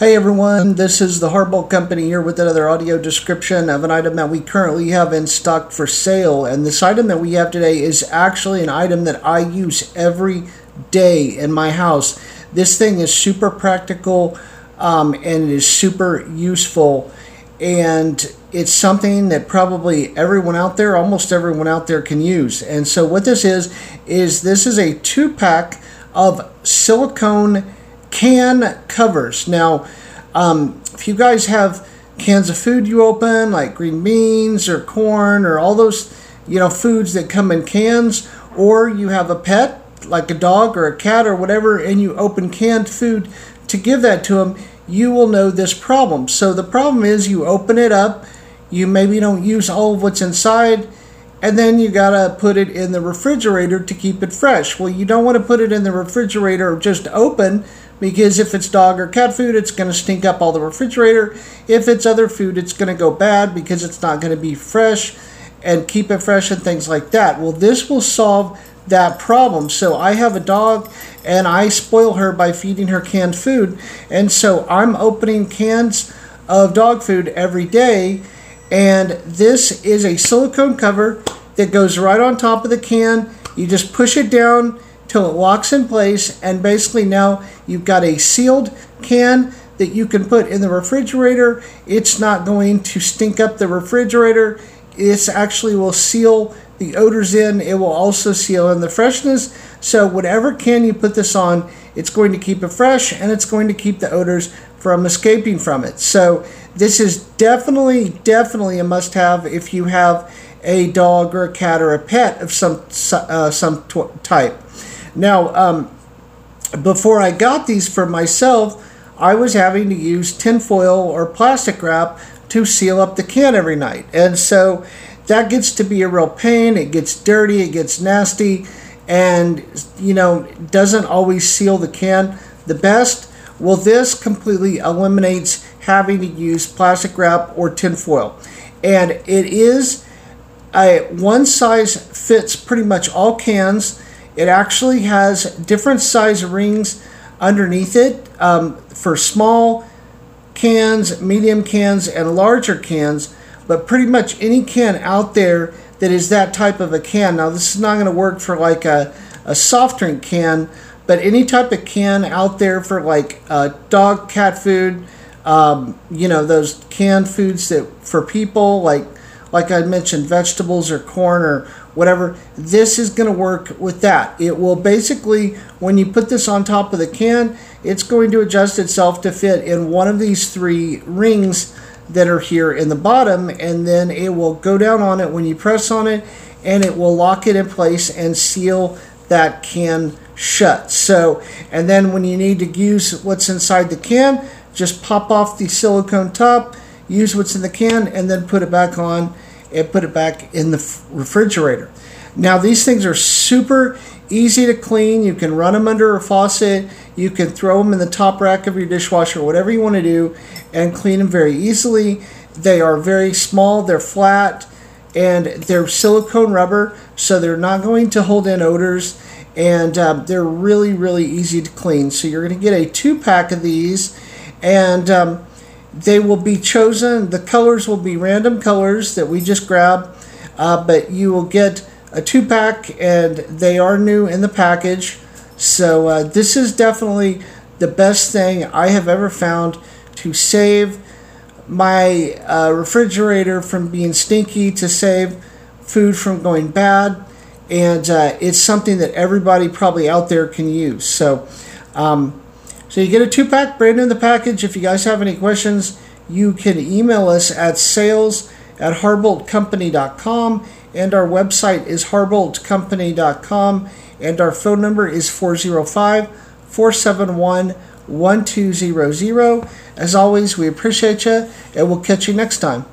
Hey everyone, this is the Hardbolt Company here with another audio description of an item that we currently have in stock for sale. And this item that we have today is actually an item that I use every day in my house. This thing is super practical and it is super useful. And it's something that probably almost everyone out there can use. And so what this is this is a 2-pack of silicone can covers. Now, if you guys have cans of food you open, like green beans or corn or all those, foods that come in cans, or you have a pet, like a dog or a cat or whatever, and you open canned food to give that to them, you will know this problem. So the problem is you open it up, you maybe don't use all of what's inside, and then you gotta put it in the refrigerator to keep it fresh. Well, you don't want to put it in the refrigerator just open, because if it's dog or cat food, it's going to stink up all the refrigerator. If it's other food, it's going to go bad because it's not going to be fresh and keep it fresh and things like that. Well, this will solve that problem. So I have a dog and I spoil her by feeding her canned food. And so I'm opening cans of dog food every day. And this is a silicone cover that goes right on top of the can. You just push it down till it locks in place, and basically now you've got a sealed can that you can put in the refrigerator. It's not going to stink up the refrigerator. This actually will seal the odors in. It will also seal in the freshness. So whatever can you put this on, it's going to keep it fresh and it's going to keep the odors from escaping from it. So this is definitely a must-have if you have a dog or a cat or a pet of some type. Now, before I got these for myself, I was having to use tinfoil or plastic wrap to seal up the can every night. And so that gets to be a real pain. It gets dirty, it gets nasty, and, doesn't always seal the can the best. Well, this completely eliminates having to use plastic wrap or tinfoil. And it is one size fits pretty much all cans. It actually has different size rings underneath it for small cans, medium cans, and larger cans. But pretty much any can out there that is that type of a can. Now, this is not going to work for like a soft drink can, but any type of can out there for like dog, cat food, those canned foods that for people, like I mentioned, vegetables or corn or whatever, this is going to work with that. It will basically, when you put this on top of the can, it's going to adjust itself to fit in one of these 3 rings that are here in the bottom, and then it will go down on it when you press on it, and it will lock it in place and seal that can shut. So, and then when you need to use what's inside the can, just pop off the silicone top, use what's in the can, and then put it back on and put it back in the refrigerator. Now, these things are super easy to clean. You can run them under a faucet. You can throw them in the top rack of your dishwasher, whatever you want to do, and clean them very easily. They are very small. They're flat, and they're silicone rubber, so they're not going to hold in odors, and they're really easy to clean. So you're going to get a 2-pack of these, and they will be chosen. The colors will be random colors that we just grab, but you will get a 2-pack, and they are new in the package. So this is definitely the best thing I have ever found to save my refrigerator from being stinky, to save food from going bad, and it's something that everybody probably out there can use. So you get a 2-pack, brand new in the package. If you guys have any questions, you can email us at sales@hardboltcompany.com, and our website is hardboltcompany.com, and our phone number is 405-471-1200. As always, we appreciate you, and we'll catch you next time.